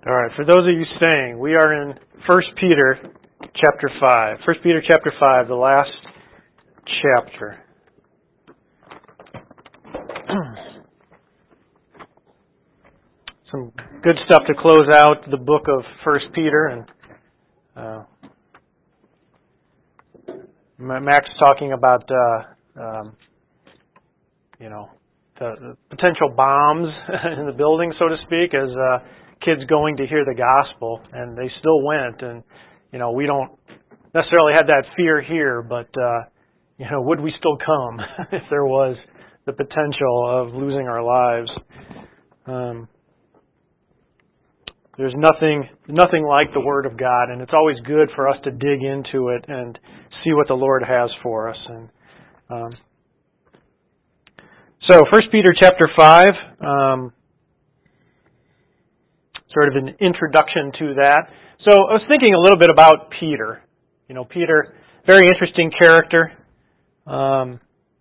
All right, for those of you staying, we are in 1 Peter chapter 5. 1 Peter chapter 5, the last chapter. Some good stuff to close out the book of 1 Peter. And Max talking about, the potential bombs in the building, so to speak, as kids going to hear the gospel, and they still went. And we don't necessarily have that fear here, but would we still come if there was the potential of losing our lives? There's nothing like the Word of God, and it's always good for us to dig into it and see what the Lord has for us. And so, 1 Peter chapter 5. Sort of an introduction to that. So I was thinking a little bit about Peter. Peter, very interesting character. Paul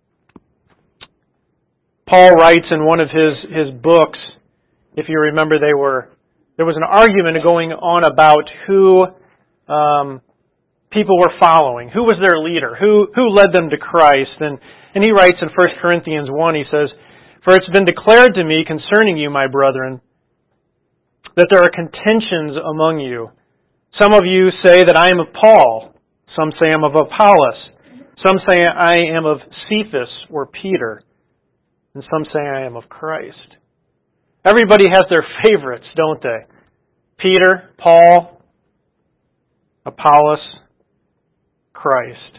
writes in one of his books, if you remember, there was an argument going on about who people were following. Who was their leader? Who led them to Christ? And he writes in 1 Corinthians 1, he says, "For it's been declared to me concerning you, my brethren, that there are contentions among you. Some of you say that I am of Paul. Some say I am of Apollos. Some say I am of Cephas or Peter. And some say I am of Christ." Everybody has their favorites, don't they? Peter, Paul, Apollos, Christ.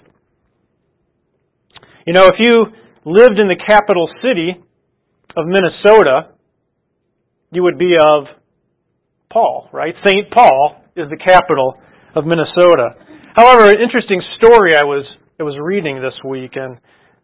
If you lived in the capital city of Minnesota, you would be of Paul, right? St. Paul is the capital of Minnesota. However, an interesting story I was reading this week, and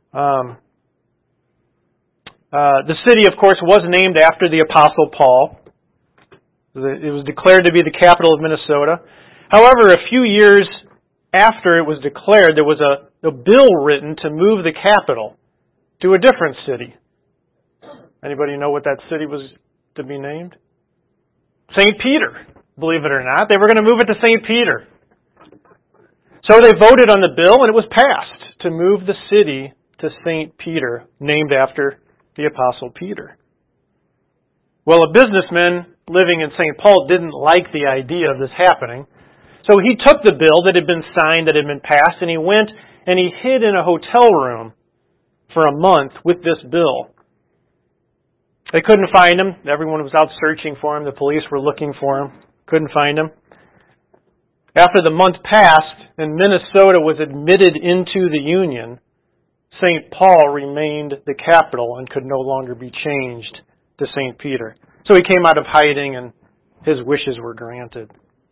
the city, of course, was named after the Apostle Paul. It was declared to be the capital of Minnesota. However, a few years after it was declared, there was a bill written to move the capital to a different city. Anybody know what that city was to be named? St. Peter, believe it or not. They were going to move it to St. Peter. So they voted on the bill, and it was passed to move the city to St. Peter, named after the Apostle Peter. Well, a businessman living in St. Paul didn't like the idea of this happening, so he took the bill that had been signed, that had been passed, and he went and he hid in a hotel room for a month with this bill. They couldn't find him. Everyone was out searching for him. The police were looking for him. Couldn't find him. After the month passed and Minnesota was admitted into the Union, St. Paul remained the capital and could no longer be changed to St. Peter. So he came out of hiding and his wishes were granted.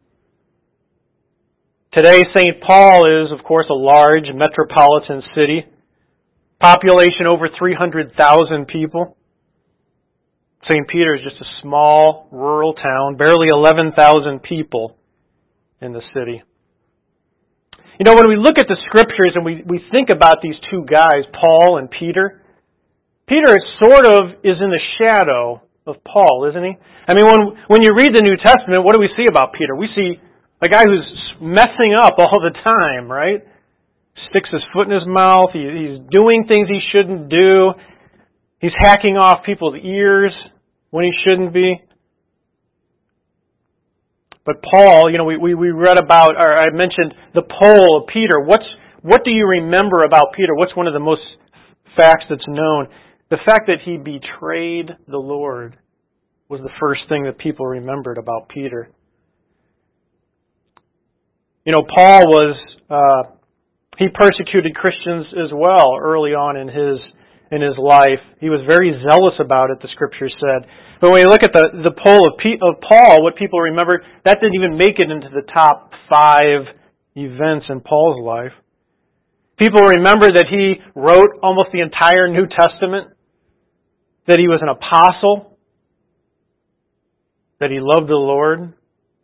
Today, St. Paul is, of course, a large metropolitan city. Population over 300,000 people. St. Peter is just a small rural town, barely 11,000 people in the city. When we look at the scriptures and we think about these two guys, Paul and Peter, Peter is in the shadow of Paul, isn't he? I mean, when you read the New Testament, what do we see about Peter? We see a guy who's messing up all the time, right? Sticks his foot in his mouth. He's doing things he shouldn't do. He's hacking off people's ears when he shouldn't be. But Paul, we read about, or I mentioned the poll of Peter. What do you remember about Peter? What's one of the most facts that's known? The fact that he betrayed the Lord was the first thing that people remembered about Peter. Paul he persecuted Christians as well early on in his life. He was very zealous about it, the Scripture said. But when you look at the poll of Paul, what people remember, that didn't even make it into the top 5 events in Paul's life. People remember that he wrote almost the entire New Testament, that he was an apostle, that he loved the Lord.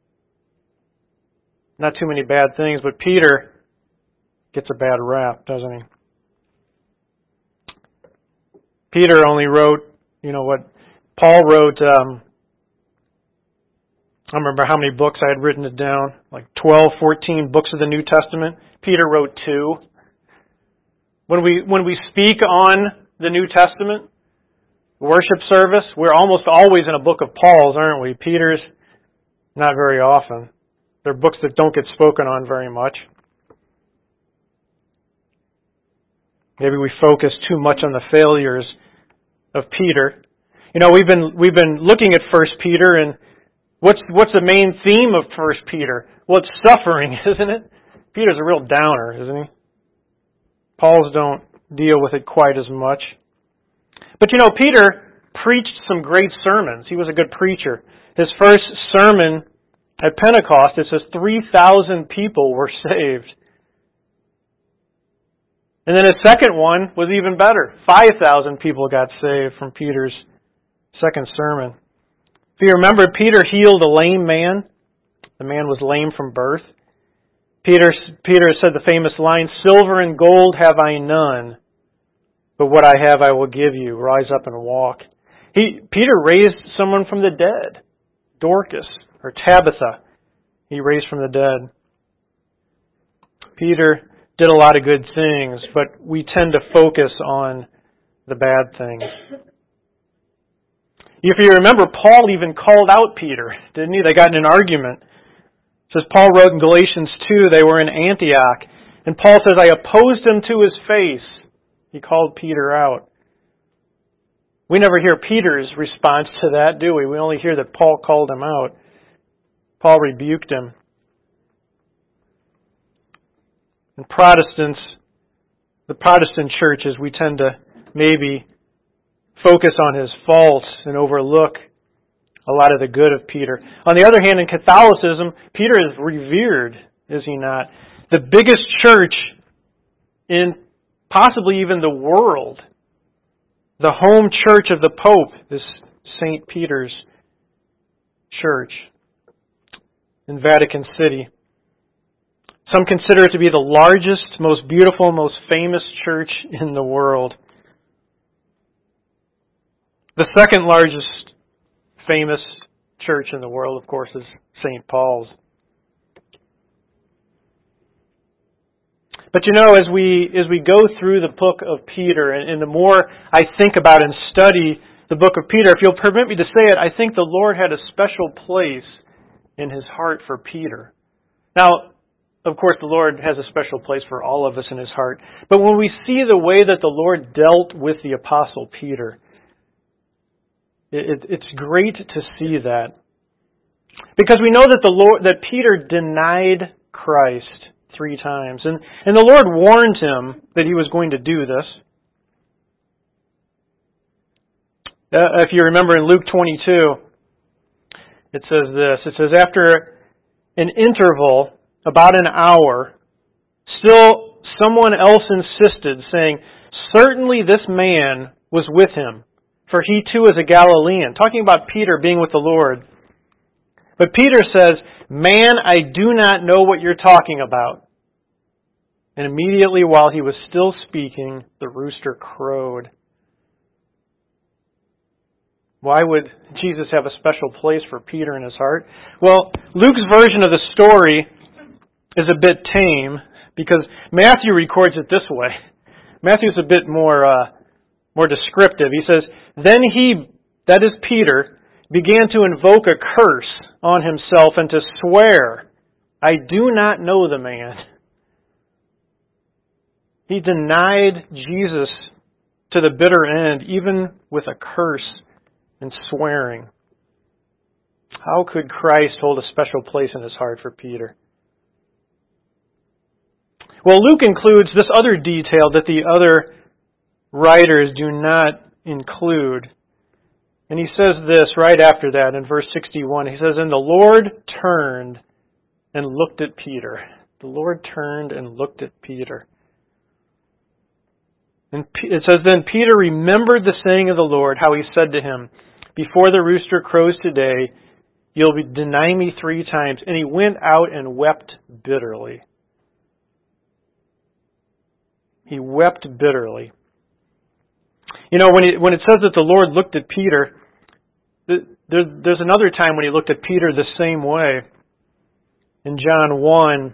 Not too many bad things, but Peter gets a bad rap, doesn't he? Peter only wrote, what Paul wrote I remember how many books I had written it down, like 12, 14 books of the New Testament. Peter wrote 2. When we speak on the New Testament, worship service, we're almost always in a book of Paul's, aren't we? Peter's, not very often. They're books that don't get spoken on very much. Maybe we focus too much on the failures of Peter. You know, we've been looking at 1 Peter, and what's the main theme of 1 Peter? Well, it's suffering, isn't it? Peter's a real downer, isn't he? Paul's don't deal with it quite as much. But you know, Peter preached some great sermons. He was a good preacher. His first sermon at Pentecost, it says 3,000 people were saved. And then his second one was even better. 5,000 people got saved from Peter's second sermon. If you remember, Peter healed a lame man. The man was lame from birth. Peter said the famous line, "Silver and gold have I none, but what I have I will give you. Rise up and walk." Peter raised someone from the dead. Dorcas, or Tabitha, he raised from the dead. Peter did a lot of good things, but we tend to focus on the bad things. If you remember, Paul even called out Peter, didn't he? They got in an argument. It says Paul wrote in Galatians 2, they were in Antioch, and Paul says, "I opposed him to his face." He called Peter out. We never hear Peter's response to that, do we? We only hear that Paul called him out. Paul rebuked him. And Protestants, the Protestant churches, we tend to maybe focus on his faults and overlook a lot of the good of Peter. On the other hand, in Catholicism, Peter is revered, is he not? The biggest church in possibly even the world, the home church of the Pope, is St. Peter's Church in Vatican City. Some consider it to be the largest, most beautiful, most famous church in the world. The second largest famous church in the world, of course, is St. Paul's. But you know, as we go through the book of Peter, and the more I think about and study the book of Peter, if you'll permit me to say it, I think the Lord had a special place in His heart for Peter. Now, of course, the Lord has a special place for all of us in His heart. But when we see the way that the Lord dealt with the Apostle Peter, it's great to see that. Because we know that Peter denied Christ 3 times. And the Lord warned him that he was going to do this. If you remember in Luke 22, it says this. It says, after an interval, about an hour, still someone else insisted, saying, "Certainly this man was with him, for he too is a Galilean." Talking about Peter being with the Lord. But Peter says, "Man, I do not know what you're talking about." And immediately while he was still speaking, the rooster crowed. Why would Jesus have a special place for Peter in his heart? Well, Luke's version of the story is a bit tame because Matthew records it this way. Matthew's a bit more descriptive. He says, "Then he," that is Peter, "began to invoke a curse on himself and to swear, 'I do not know the man.'" He denied Jesus to the bitter end, even with a curse and swearing. How could Christ hold a special place in his heart for Peter? Well, Luke includes this other detail that the other writers do not include. And he says this right after that in verse 61. He says, "And the Lord turned and looked at Peter." The Lord turned and looked at Peter. And it says, "Then Peter remembered the saying of the Lord, how he said to him, 'Before the rooster crows today, you'll deny me 3 times.' And he went out and wept bitterly." He wept bitterly. You know, when it says that the Lord looked at Peter, there's another time when he looked at Peter the same way. In John 1,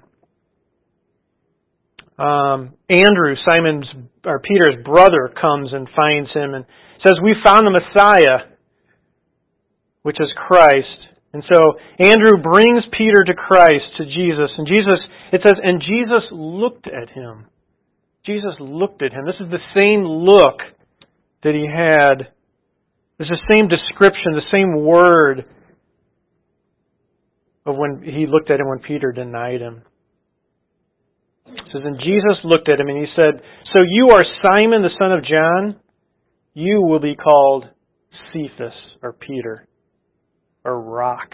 Andrew, Peter's brother, comes and finds him and says, "We found the Messiah," which is Christ. And so Andrew brings Peter to Christ, to Jesus. And it says, and Jesus looked at him. Jesus looked at him. This is the same look that he had. It's the same description, the same word of when he looked at him when Peter denied him. It says, and Jesus looked at him and he said, "So you are Simon the son of John? You will be called Cephas," or Peter, or rock.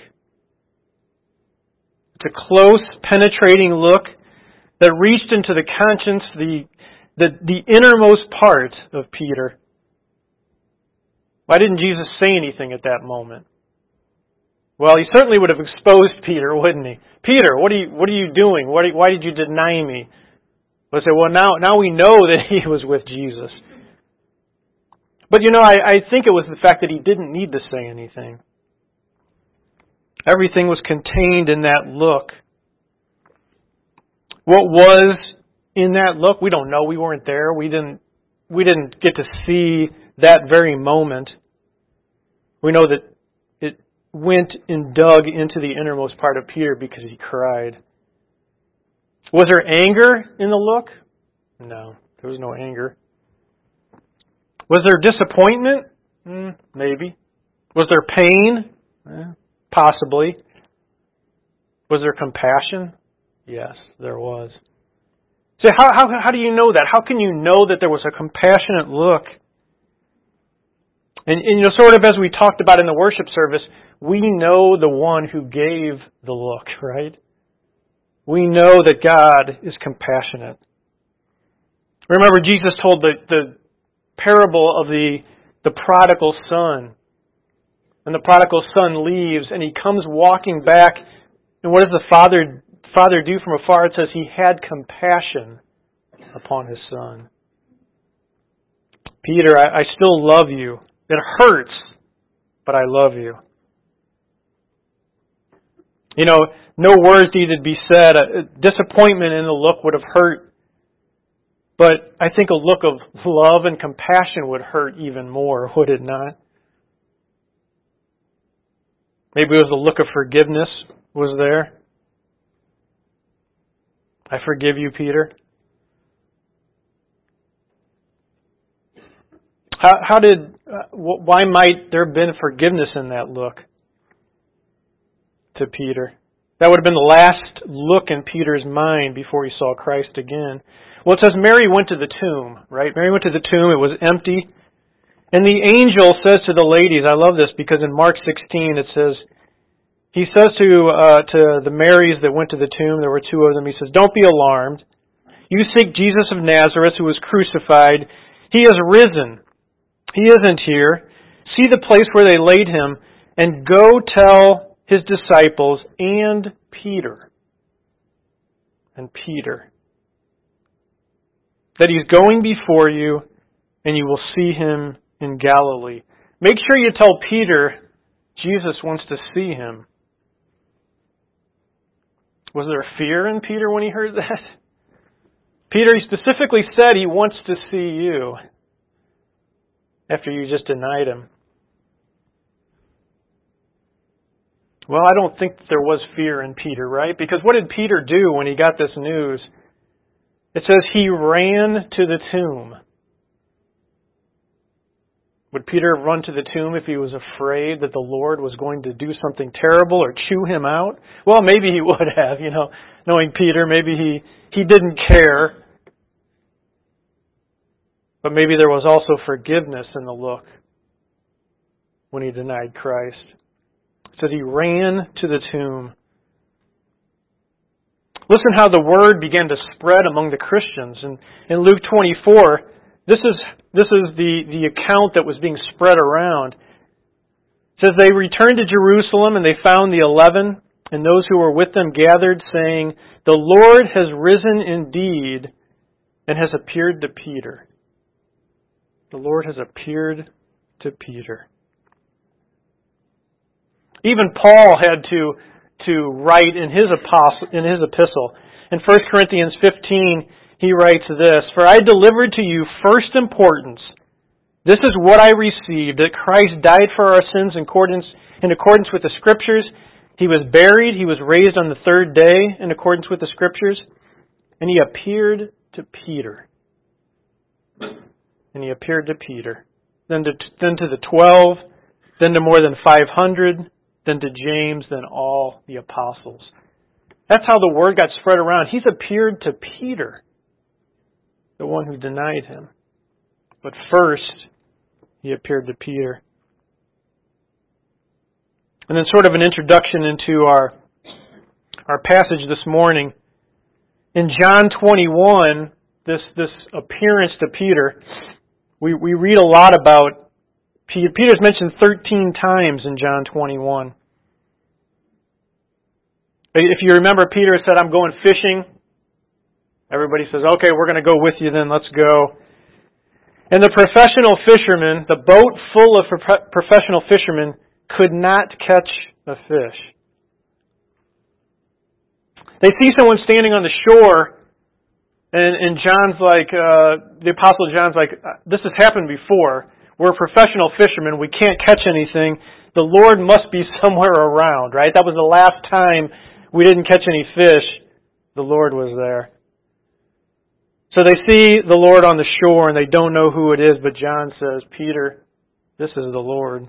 It's a close, penetrating look that reached into the conscience, the innermost part of Peter. Why didn't Jesus say anything at that moment? Well, he certainly would have exposed Peter, wouldn't he? "Peter, what are you doing? Why did you deny me?" But say, well, now we know that he was with Jesus. But I think it was the fact that he didn't need to say anything. Everything was contained in that look. What was in that look? We don't know. We weren't there. We didn't get to see that very moment. We know that it went and dug into the innermost part of Peter because he cried. Was there anger in the look? No, there was no anger. Was there disappointment? Maybe. Was there pain? Possibly. Was there compassion? Yes, there was. So how do you know that? How can you know that there was a compassionate look? And sort of as we talked about in the worship service, we know the one who gave the look, right? We know that God is compassionate. Remember, Jesus told the parable of the prodigal son. And the prodigal son leaves, and he comes walking back. And what does the father do from afar? It says he had compassion upon his son. Peter, I still love you. It hurts, but I love you. No words needed to be said. Disappointment in the look would have hurt. But I think a look of love and compassion would hurt even more, would it not? Maybe it was a look of forgiveness was there. "I forgive you, Peter." Why might there have been forgiveness in that look to Peter? That would have been the last look in Peter's mind before he saw Christ again. Well, it says Mary went to the tomb, right? Mary went to the tomb. It was empty. And the angel says to the ladies, I love this because in Mark 16 it says, he says to the Marys that went to the tomb, there were two of them, he says, "Don't be alarmed. You seek Jesus of Nazareth who was crucified. He is risen. He isn't here. See the place where they laid him and go tell his disciples and Peter that he's going before you and you will see him in Galilee." Make sure you tell Peter Jesus wants to see him. Was there fear in Peter when he heard that? Peter specifically said he wants to see you after you just denied him. Well, I don't think there was fear in Peter, right? Because what did Peter do when he got this news? It says he ran to the tomb. Would Peter have run to the tomb if he was afraid that the Lord was going to do something terrible or chew him out? Well, maybe he would have, knowing Peter, maybe he didn't care. But maybe there was also forgiveness in the look when he denied Christ. It says he ran to the tomb. Listen how the word began to spread among the Christians. In Luke 24, this is the account that was being spread around. It says, "They returned to Jerusalem and they found the 11 and those who were with them gathered, saying, 'The Lord has risen indeed and has appeared to Peter.'" The Lord has appeared to Peter. Even Paul had to write in his epistle. In 1 Corinthians 15, he writes this, "For I delivered to you first importance. This is what I received, that Christ died for our sins in accordance with the Scriptures. He was buried. He was raised on the third day in accordance with the Scriptures. And He appeared to Peter." And He appeared to Peter. Then to the 12, then to more than 500, then to James, then all the apostles. That's how the word got spread around. He's appeared to Peter, the one who denied Him. But first, He appeared to Peter. And then sort of an introduction into our passage this morning. In John 21, this appearance to Peter, we read a lot about Peter. Peter's mentioned 13 times in John 21. If you remember, Peter said, "I'm going fishing." Everybody says, "Okay, we're going to go with you then, let's go." And the professional fishermen, the boat full of professional fishermen, could not catch a fish. They see someone standing on the shore, and John's like, the Apostle John's like, "This has happened before. We're professional fishermen. We can't catch anything. The Lord must be somewhere around," right? That was the last time we didn't catch any fish. The Lord was there. So they see the Lord on the shore, and they don't know who it is, but John says, "Peter, this is the Lord."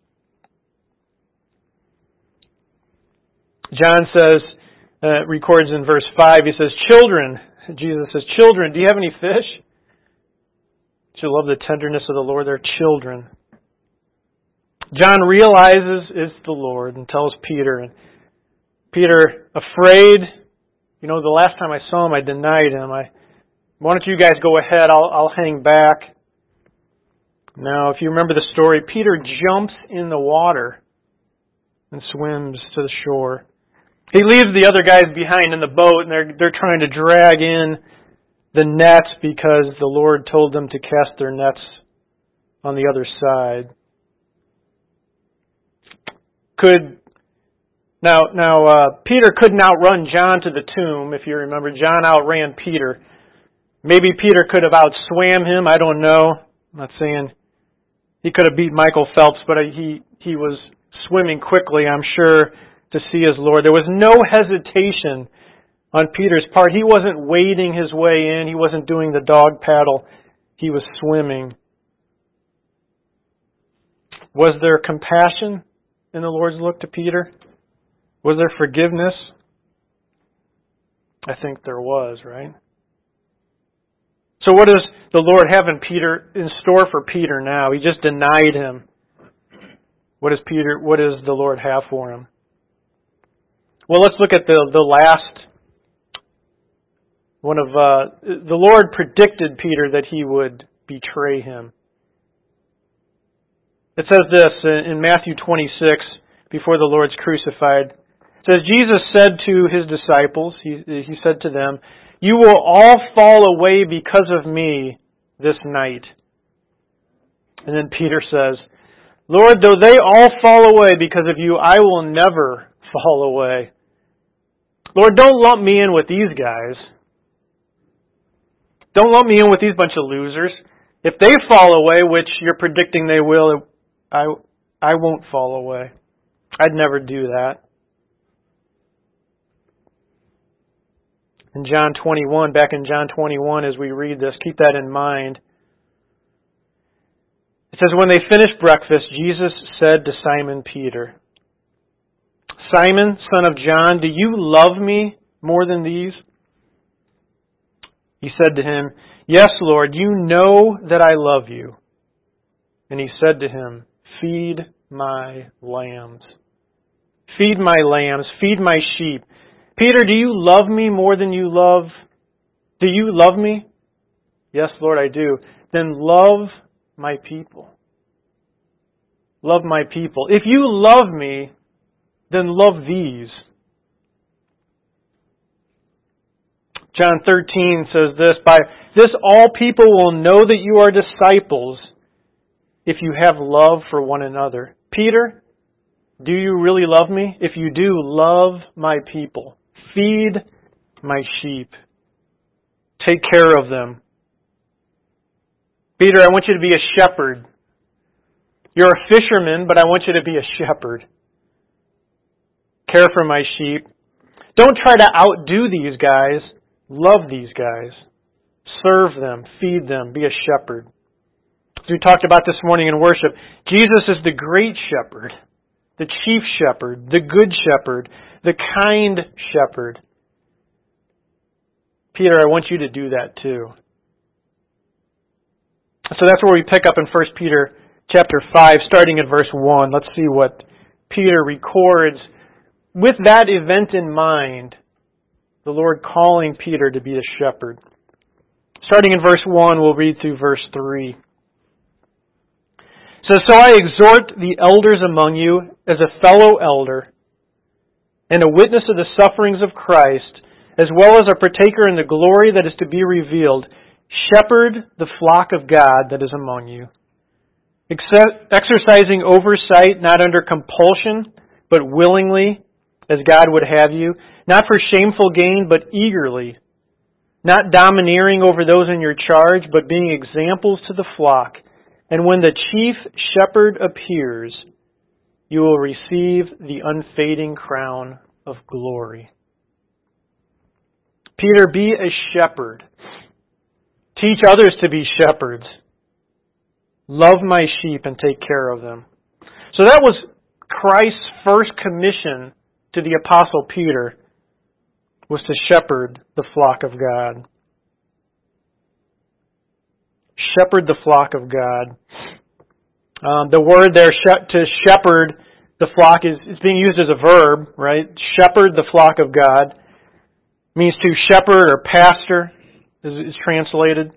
John says, records in verse 5, he says, "Children," Jesus says, "Children, do you have any fish?" You love the tenderness of the Lord. They're children. John realizes it's the Lord and tells Peter. And Peter, afraid, the last time I saw Him, I denied Him. Why don't you guys go ahead? I'll hang back. Now, if you remember the story, Peter jumps in the water and swims to the shore. He leaves the other guys behind in the boat, and they're trying to drag in the nets because the Lord told them to cast their nets on the other side. Peter couldn't outrun John to the tomb. If you remember, John outran Peter. Maybe Peter could have outswam him. I don't know. I'm not saying he could have beat Michael Phelps, but he was swimming quickly, I'm sure, to see his Lord. There was no hesitation on Peter's part. He wasn't wading his way in. He wasn't doing the dog paddle. He was swimming. Was there compassion in the Lord's look to Peter? Was there forgiveness? I think there was, right? So what does the Lord have in store for Peter now? He just denied Him. What does the Lord have for him? Well, let's look at the last one of the Lord predicted Peter that He would betray Him. It says this in Matthew 26, before the Lord's crucified. It says, Jesus said to His disciples, He said to them, "You will all fall away because of me this night." And then Peter says, "Lord, though they all fall away because of You, I will never fall away." Lord, don't lump me in with these guys. Don't lump me in with these bunch of losers. If they fall away, which You're predicting they will, I won't fall away. I'd never do that. In John 21, back in John 21, as we read this, keep that in mind. It says, when they finished breakfast, Jesus said to Simon Peter, "Simon, son of John, do you love me more than these?" He said to Him, "Yes, Lord, You know that I love You." And He said to him, "Feed my lambs. Feed my lambs, feed my sheep. Peter, do you love me more than you love? Do you love me?" "Yes, Lord, I do." "Then love my people." Love my people. If you love me, then love these. John 13 says this, "By this all people will know that you are disciples if you have love for one another." Peter, Do you really love me? If you do, love my people. Feed my sheep. Take care of them. Peter, I want you to be a shepherd. You're a fisherman, but I want you to be a shepherd. Care for my sheep. Don't try to outdo these guys. Love these guys. Serve them. Feed them. Be a shepherd. As we talked about this morning in worship, Jesus is the great shepherd, the chief shepherd, the good shepherd, the kind shepherd. Peter, I want you to do that too. So that's where we pick up in 1 Peter chapter 5, starting at verse 1. Let's see what Peter records. With that event in mind, the Lord calling Peter to be a shepherd. Starting in verse 1, we'll read through verse 3. It says, So I exhort the elders among you as a fellow elder and a witness of the sufferings of Christ, as well as a partaker in the glory that is to be revealed. Shepherd the flock of God that is among you, exercising oversight not under compulsion, but willingly, as God would have you, not for shameful gain, but eagerly, not domineering over those in your charge, but being examples to the flock. And when the chief shepherd appears, you will receive the unfading crown of glory. Peter, be a shepherd. Teach others to be shepherds. Love my sheep and take care of them. So that was Christ's first commission to the Apostle Peter, was to shepherd the flock of God. Shepherd the flock of God. The word there, to shepherd the flock, is being used as a verb, right? Shepherd the flock of God means to shepherd or pastor is translated.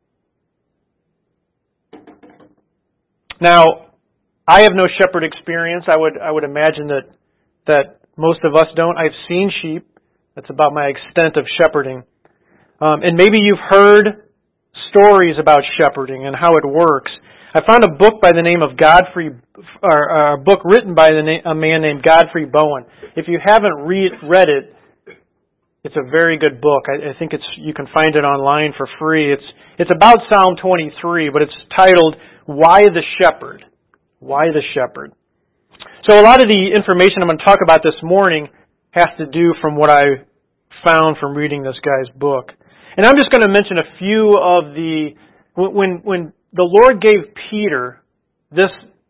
Now, I have no shepherd experience. I would imagine that most of us don't. I've seen sheep. That's about my extent of shepherding. And maybe you've heard stories about shepherding and how it works. I found a book by the name of a book written by a man named Godfrey Bowen. If you haven't read it, it's a very good book. I think you can find it online for free. It's about Psalm 23, but it's titled "Why the Shepherd?" Why the Shepherd? So a lot of the information I'm going to talk about this morning has to do from what I found from reading this guy's book. And I'm just going to mention a few of when the Lord gave Peter this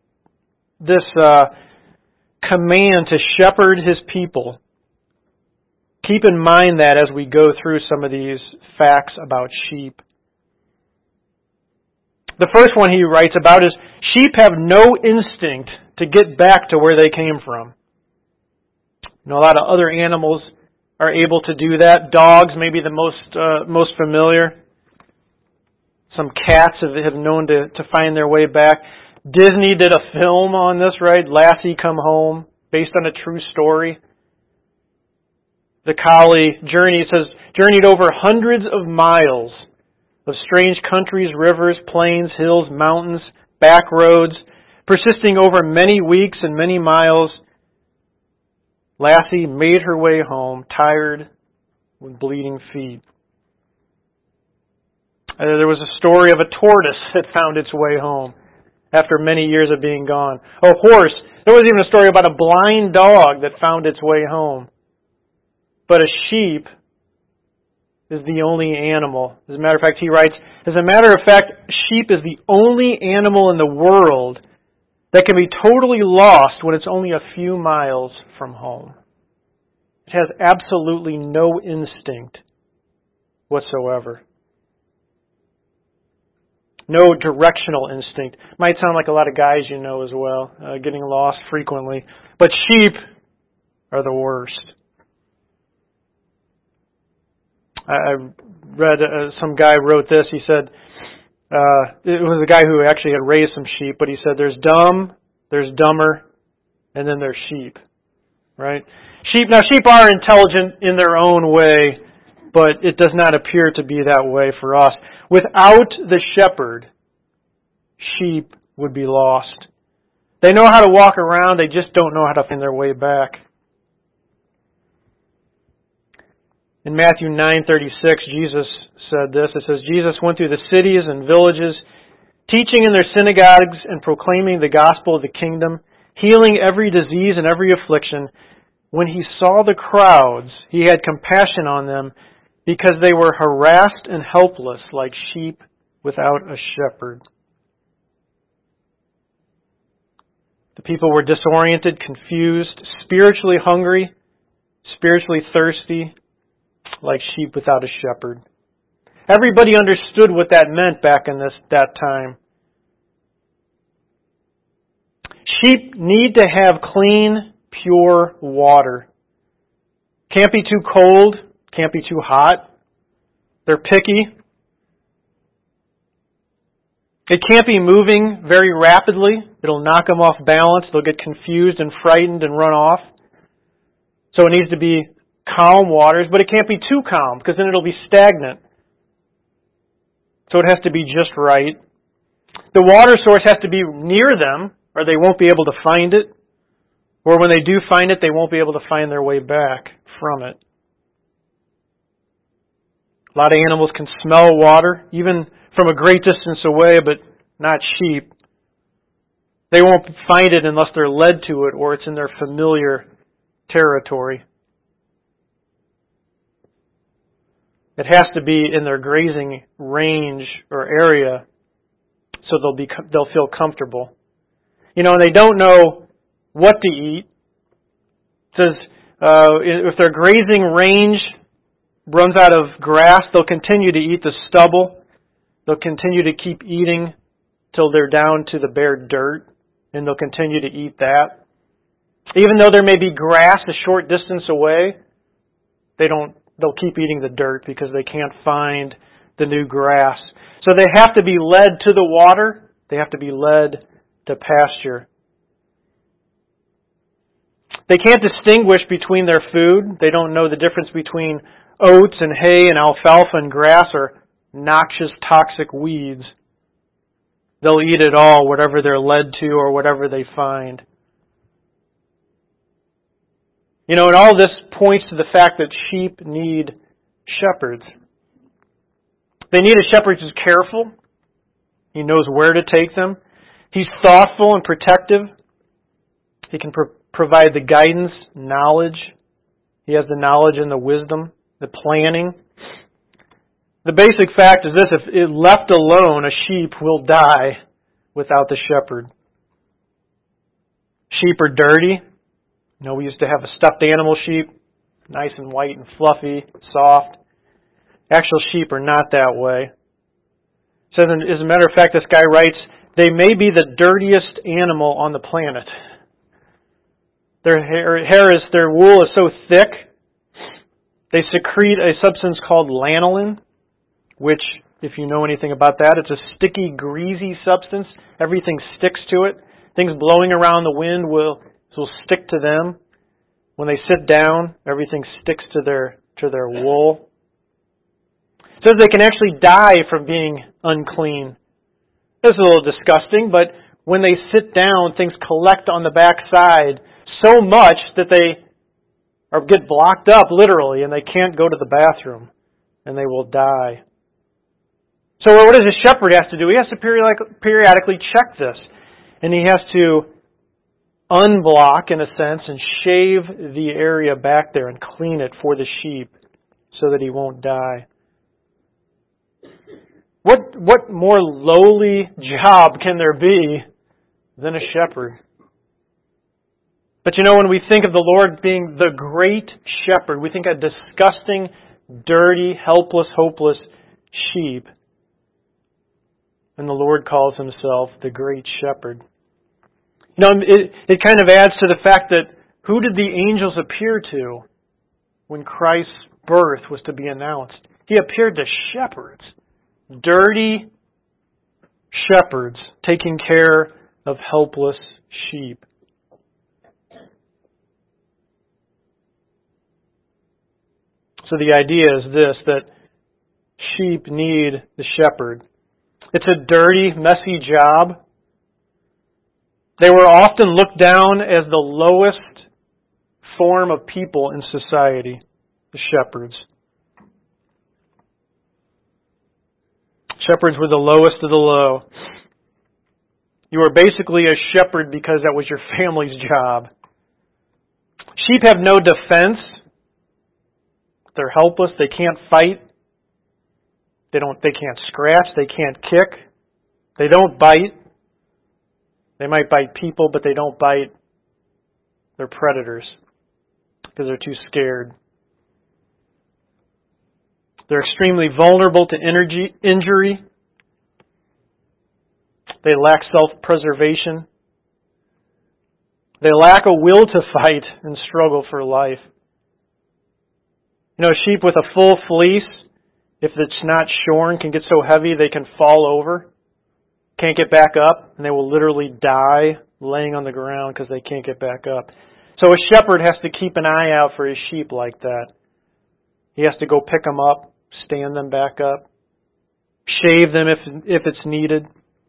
command to shepherd his people. Keep in mind that as we go through some of these facts about sheep. The first one he writes about is, sheep have no instinct to get back to where they came from. A lot of other animals are able to do that. Dogs may be the most familiar. Some cats have known to find their way back. Disney did a film on this, right? Lassie Come Home, based on a true story. The collie journeyed over hundreds of miles of strange countries, rivers, plains, hills, mountains, back roads, persisting over many weeks and many miles. Lassie made her way home, tired, with bleeding feet. There was a story of a tortoise that found its way home after many years of being gone. A horse. There was even a story about a blind dog that found its way home. But a sheep is the only animal. As a matter of fact, he writes, sheep is the only animal in the world that can be totally lost when it's only a few miles from home. It has absolutely no instinct whatsoever. No directional instinct. Might sound like a lot of guys you know as well, getting lost frequently. But sheep are the worst. I read, some guy wrote this. He said, it was a guy who actually had raised some sheep, but he said there's dumb, there's dumber, and then there's sheep. Right? Sheep are intelligent in their own way, but it does not appear to be that way for us. Without the shepherd, sheep would be lost. They know how to walk around, they just don't know how to find their way back. In Matthew 9:36, Jesus said this. It says, Jesus went through the cities and villages, teaching in their synagogues and proclaiming the gospel of the kingdom, healing every disease and every affliction. When he saw the crowds, he had compassion on them because they were harassed and helpless like sheep without a shepherd. The people were disoriented, confused, spiritually hungry, spiritually thirsty, like sheep without a shepherd. Everybody understood what that meant back in that time. Sheep need to have clean, pure water. Can't be too cold, can't be too hot. They're picky. It can't be moving very rapidly. It'll knock them off balance. They'll get confused and frightened and run off. So it needs to be calm waters, but it can't be too calm because then it'll be stagnant. So it has to be just right. The water source has to be near them or they won't be able to find it. Or when they do find it, they won't be able to find their way back from it. A lot of animals can smell water, even from a great distance away, but not sheep. They won't find it unless they're led to it or it's in their familiar territory. It has to be in their grazing range or area so they'll feel comfortable. And they don't know what to eat. It says if their grazing range runs out of grass, they'll continue to eat the stubble. They'll continue to keep eating till they're down to the bare dirt, and they'll continue to eat that. Even though there may be grass a short distance away, they'll keep eating the dirt because they can't find the new grass. So they have to be led to the water. They have to be led to pasture. They can't distinguish between their food. They don't know the difference between oats and hay and alfalfa and grass or noxious, toxic weeds. They'll eat it all, whatever they're led to or whatever they find. And all this points to the fact that sheep need shepherds. They need a shepherd who's careful. He knows where to take them. He's thoughtful and protective. He can provide the guidance, knowledge. He has the knowledge and the wisdom, the planning. The basic fact is this: if it left alone, a sheep will die without the shepherd. Sheep are dirty. We used to have a stuffed animal sheep, nice and white and fluffy, soft. Actual sheep are not that way. It says, as a matter of fact, this guy writes, they may be the dirtiest animal on the planet. Their wool is so thick, they secrete a substance called lanolin, which, if you know anything about that, it's a sticky, greasy substance. Everything sticks to it. Things blowing around the wind will stick to them. When they sit down, everything sticks to their wool. It says they can actually die from being unclean. This is a little disgusting, but when they sit down, things collect on the backside so much that they get blocked up, literally, and they can't go to the bathroom, and they will die. So what does a shepherd have to do? He has to periodically check this, and he has to unblock, in a sense, and shave the area back there and clean it for the sheep so that he won't die. What more lowly job can there be than a shepherd? But when we think of the Lord being the great shepherd, we think of disgusting, dirty, helpless, hopeless sheep. And the Lord calls himself the great shepherd. It kind of adds to the fact that who did the angels appear to when Christ's birth was to be announced? He appeared to shepherds. Dirty shepherds taking care of helpless sheep. So the idea is this, that sheep need the shepherd. It's a dirty, messy job. They were often looked down as the lowest form of people in society, the shepherds. Shepherds were the lowest of the low. You were basically a shepherd because that was your family's job. Sheep have no defense. They're helpless. They can't fight. They can't scratch. They can't kick. They don't bite. They might bite people, but they don't bite their predators because they're too scared. They're extremely vulnerable to injury. They lack self-preservation. They lack a will to fight and struggle for life. You know, sheep with a full fleece, if it's not shorn, can get so heavy they can fall over, can't get back up, and they will literally die laying on the ground because they can't get back up. So a shepherd has to keep an eye out for his sheep like that. He has to go pick them up, stand them back up, shave them if it's needed.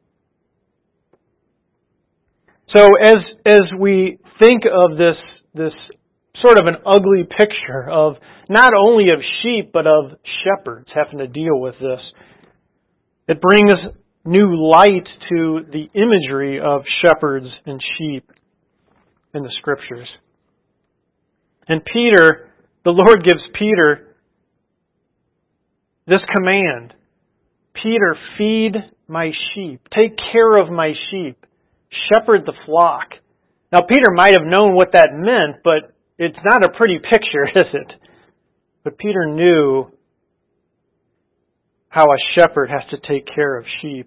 So as we think of this sort of an ugly picture of not only of sheep but of shepherds having to deal with this, it brings new light to the imagery of shepherds and sheep in the Scriptures. And Peter, the Lord gives Peter this command: Peter, feed my sheep. Take care of my sheep. Shepherd the flock. Now, Peter might have known what that meant, but it's not a pretty picture, is it? But Peter knew how a shepherd has to take care of sheep.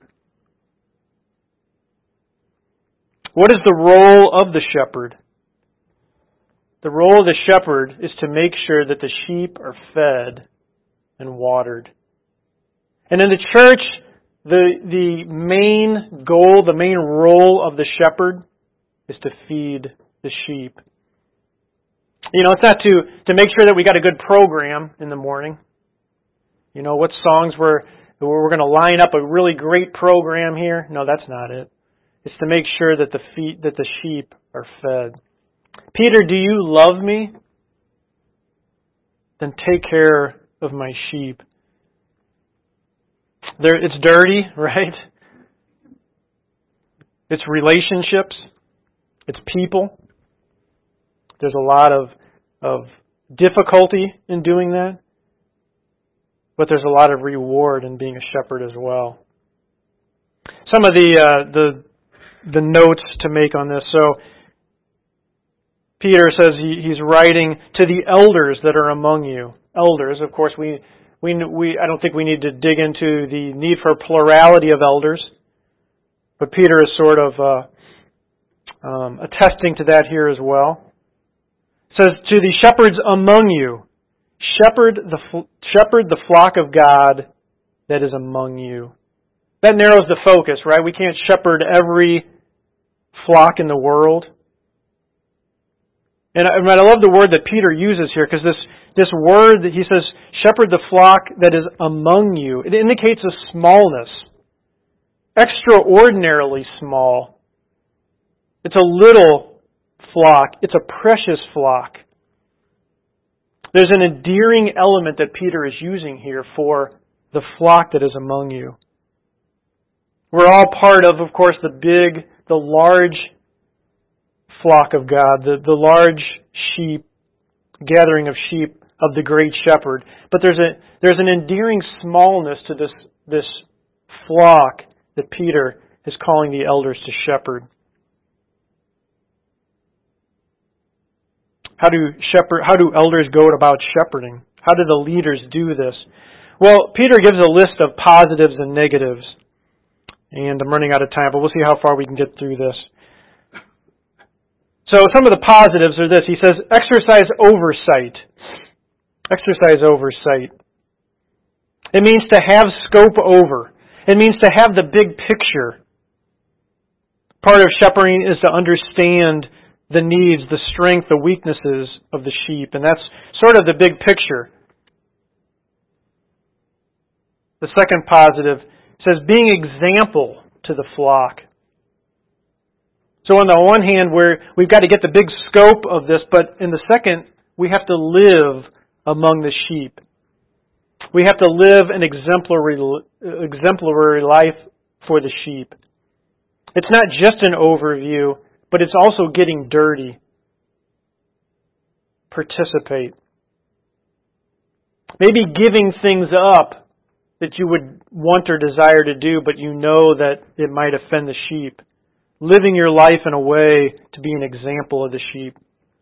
What is the role of the shepherd? The role of the shepherd is to make sure that the sheep are fed and watered. And in the church, the main goal, the main role of the shepherd is to feed the sheep. You know, it's not to make sure that we got a good program in the morning. You know, what songs we're going to line up a really great program here. No, that's not it. It's to make sure that the sheep are fed. Peter, do you love me? Then take care of my sheep. It's dirty, right? It's relationships. It's people. There's a lot of difficulty in doing that. But there's a lot of reward in being a shepherd as well. Some of the notes to make on this. So Peter says he's writing to the elders that are among you. Elders, of course, I don't think we need to dig into the need for plurality of elders, but Peter is sort of attesting to that here as well. It says, to the shepherds among you, shepherd the flock of God that is among you. That narrows the focus, right? We can't shepherd every flock in the world. And I love the word that Peter uses here, because this word that he says, shepherd the flock that is among you, it indicates a smallness. Extraordinarily small. It's a little flock. It's a precious flock. There's an endearing element that Peter is using here for the flock that is among you. We're all part of course, the large flock of God, the large sheep, gathering of sheep of the great shepherd. But there's an endearing smallness to this flock that Peter is calling the elders to shepherd. How do elders go about shepherding? How do the leaders do this? Well, Peter gives a list of positives and negatives. And I'm running out of time, but we'll see how far we can get through this. So some of the positives are this. He says, exercise oversight. Exercise oversight. It means to have scope over. It means to have the big picture. Part of shepherding is to understand the needs, the strength, the weaknesses of the sheep. And that's sort of the big picture. The second positive says being example to the flock. So on the one hand, we've got to get the big scope of this, but in the second, we have to live among the sheep. We have to live an exemplary life for the sheep. It's not just an overview, but it's also getting dirty. Participate. Maybe giving things up that you would want or desire to do, but you know that it might offend the sheep. Living your life in a way to be an example of the sheep.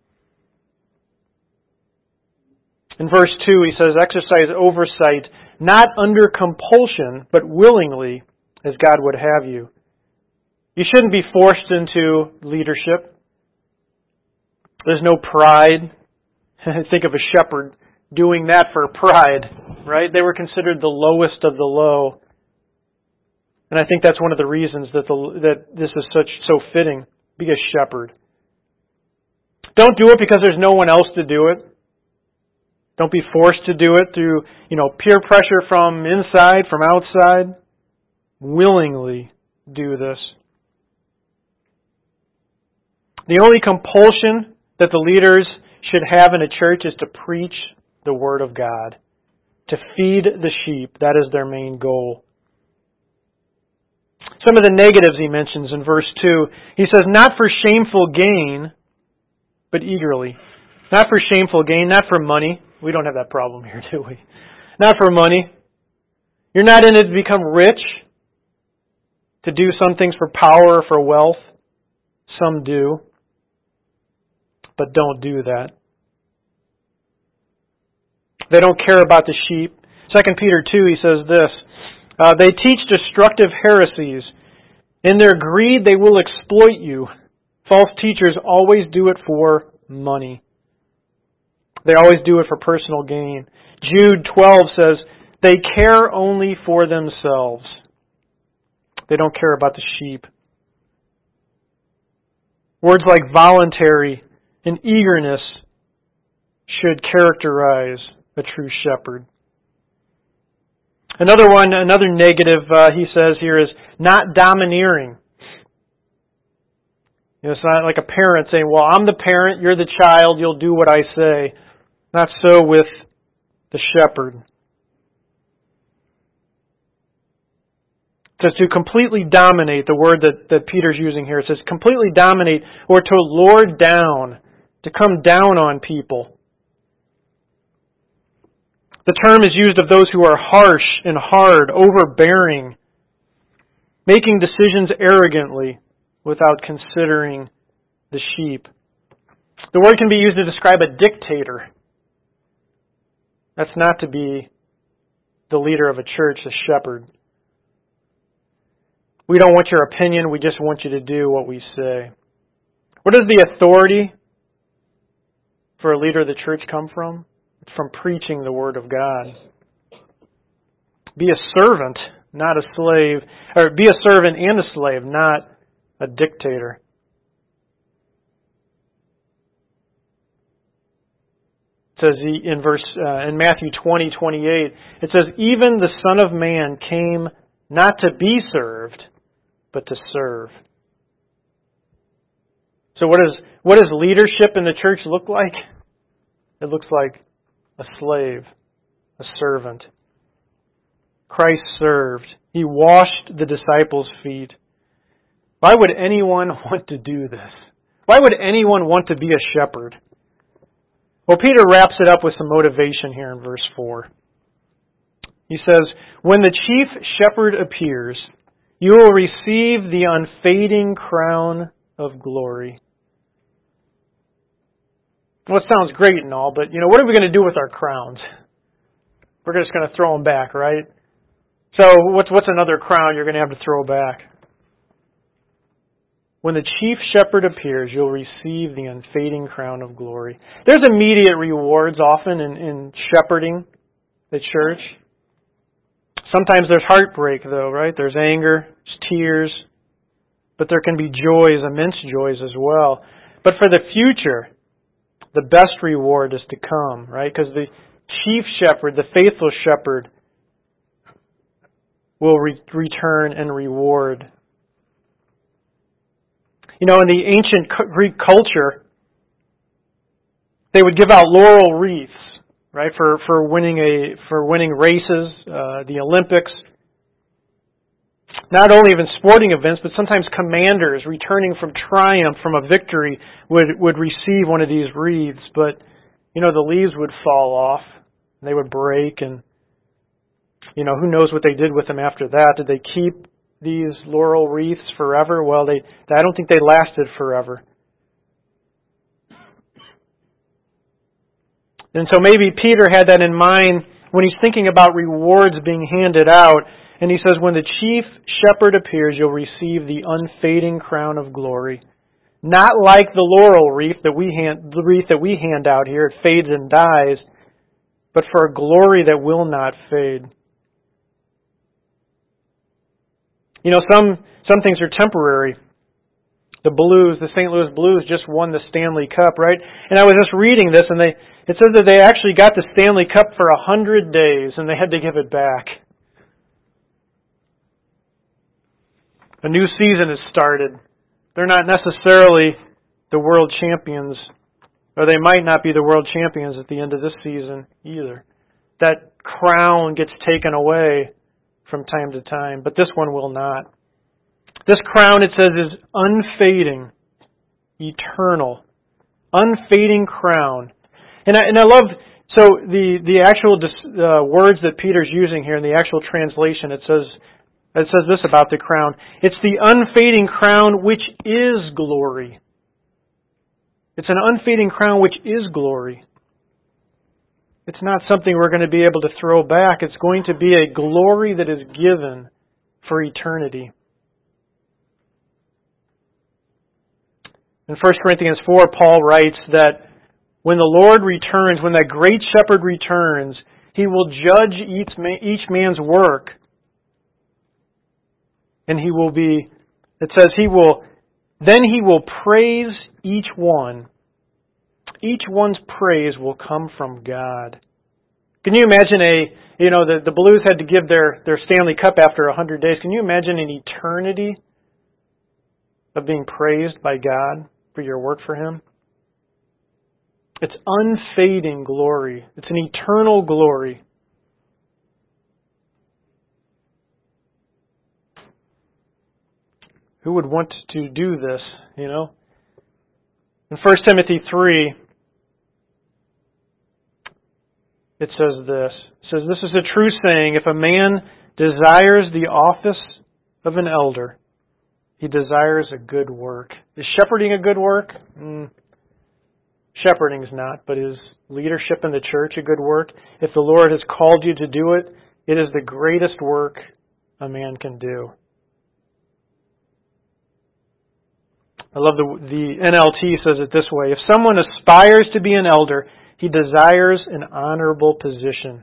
In verse 2, he says, exercise oversight, not under compulsion, but willingly, as God would have you. You shouldn't be forced into leadership. There's no pride. Think of a shepherd doing that for pride, right? They were considered the lowest of the low. And I think that's one of the reasons that this is so fitting. Be a shepherd. Don't do it because there's no one else to do it. Don't be forced to do it through, peer pressure from inside, from outside. Willingly do this. The only compulsion that the leaders should have in a church is to preach the Word of God. To feed the sheep. That is their main goal. Some of the negatives he mentions in verse 2. He says, not for shameful gain, but eagerly. Not for shameful gain, not for money. We don't have that problem here, do we? Not for money. You're not in it to become rich, to do some things for power or for wealth. Some do. But don't do that. They don't care about the sheep. 2 Peter 2, he says this, they teach destructive heresies. In their greed, they will exploit you. False teachers always do it for money. They always do it for personal gain. Jude 12 says, they care only for themselves. They don't care about the sheep. Words like voluntary and eagerness should characterize a true shepherd. Another negative he says here is not domineering. It's not like a parent saying, well, I'm the parent, you're the child, you'll do what I say. Not so with the shepherd. It says to completely dominate, the word that Peter's using here. It says completely dominate or to lord down, to come down on people. The term is used of those who are harsh and hard, overbearing, making decisions arrogantly without considering the sheep. The word can be used to describe a dictator. That's not to be the leader of a church, a shepherd. We don't want your opinion, we just want you to do what we say. Where does the authority for a leader of the church come from? From preaching the Word of God. Be a servant, not a slave. Or be a servant and a slave, not a dictator. It says in Matthew 20:28, it says, even the Son of Man came not to be served, but to serve. So what does leadership in the church look like? It looks like a slave, a servant. Christ served. He washed the disciples' feet. Why would anyone want to do this? Why would anyone want to be a shepherd? Well, Peter wraps it up with some motivation here in verse 4. He says, when the chief shepherd appears, you will receive the unfading crown of glory. Well, it sounds great and all, but what are we going to do with our crowns? We're just going to throw them back, right? So what's another crown you're going to have to throw back? When the chief shepherd appears, you'll receive the unfading crown of glory. There's immediate rewards often in shepherding the church. Sometimes there's heartbreak, though, right? There's anger, there's tears, but there can be joys, immense joys as well. But for the future, the best reward is to come, right? Because the chief shepherd, the faithful shepherd, will return and reward. In the ancient Greek culture, they would give out laurel wreaths, right, for winning races, the Olympics. Not only even sporting events, but sometimes commanders returning from triumph, from a victory, would receive one of these wreaths. But, the leaves would fall off, and they would break, and, who knows what they did with them after that. Did they keep these laurel wreaths forever? Well, I don't think they lasted forever. And so maybe Peter had that in mind when he's thinking about rewards being handed out. And he says, when the chief shepherd appears, you'll receive the unfading crown of glory. Not like the laurel wreath that we hand out here. It fades and dies. But for a glory that will not fade. Some things are temporary. The St. Louis Blues just won the Stanley Cup, right? And I was just reading this, and it says that they actually got the Stanley Cup for 100 days, and they had to give it back. A new season has started. They're not necessarily the world champions, or they might not be the world champions at the end of this season either. That crown gets taken away from time to time, but this one will not. This crown, it says, is unfading, eternal, unfading crown. And I love, so the actual words that Peter's using here in the actual translation, it says this about the crown. It's the unfading crown which is glory. It's an unfading crown which is glory. It's not something we're going to be able to throw back. It's going to be a glory that is given for eternity. In 1 Corinthians 4, Paul writes that when the Lord returns, when that great shepherd returns, he will judge each man's work. And it says he will praise each one. Each one's praise will come from God. Can you imagine the Blues had to give their Stanley Cup after 100 days. Can you imagine an eternity of being praised by God for your work for Him? It's unfading glory. It's an eternal glory. Who would want to do this, In 1 Timothy 3, it says this. It says, this is a true saying, if a man desires the office of an elder, he desires a good work. Is shepherding a good work? Shepherding is not, but is leadership in the church a good work? If the Lord has called you to do it, it is the greatest work a man can do. I love the NLT says it this way. If someone aspires to be an elder, he desires an honorable position.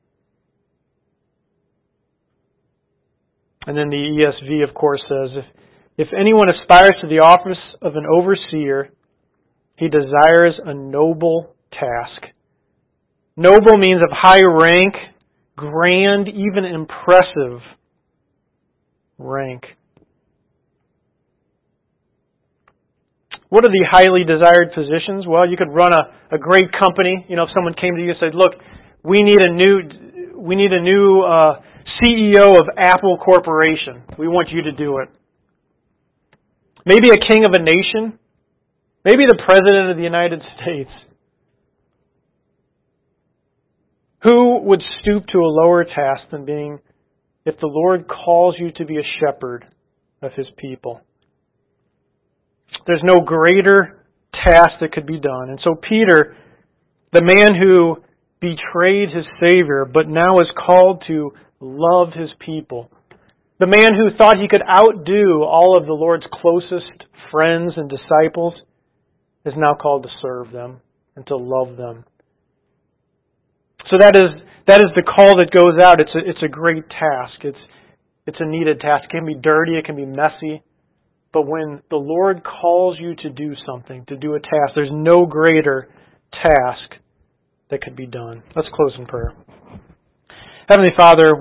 And then the ESV, of course, says, if anyone aspires to the office of an overseer, he desires a noble task. Noble means of high rank, grand, even impressive rank. What are the highly desired positions? Well, you could run a great company. If someone came to you and said, look, we need a new CEO of Apple Corporation. We want you to do it. Maybe a king of a nation. Maybe the President of the United States. Who would stoop to a lower task than being, if the Lord calls you to be a shepherd of His people? There's no greater task that could be done. And so Peter, the man who betrayed his Savior, but now is called to love His people, the man who thought he could outdo all of the Lord's closest friends and disciples, is now called to serve them and to love them. So that is the call that goes out. It's a great task. It's a needed task. It can be dirty. It can be messy. But when the Lord calls you to do something, to do a task, there's no greater task that could be done. Let's close in prayer. Heavenly Father,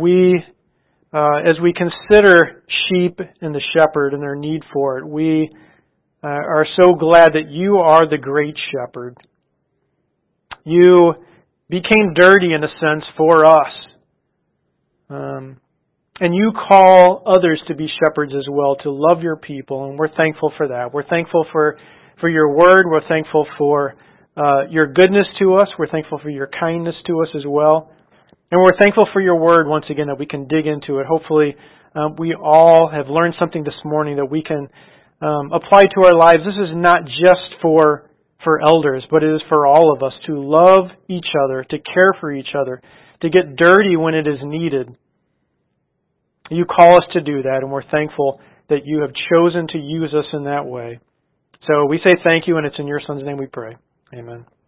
as we consider sheep and the shepherd and their need for it, we are so glad that you are the great shepherd. You became dirty in a sense for us. And you call others to be shepherds as well, to love your people, and we're thankful for that. We're thankful for your word. We're thankful for your goodness to us. We're thankful for your kindness to us as well. And we're thankful for your word, once again, that we can dig into it. Hopefully, we all have learned something this morning that we can apply to our lives. This is not just for elders, but it is for all of us to love each other, to care for each other, to get dirty when it is needed. You call us to do that, and we're thankful that you have chosen to use us in that way. So we say thank you, and it's in your Son's name we pray. Amen.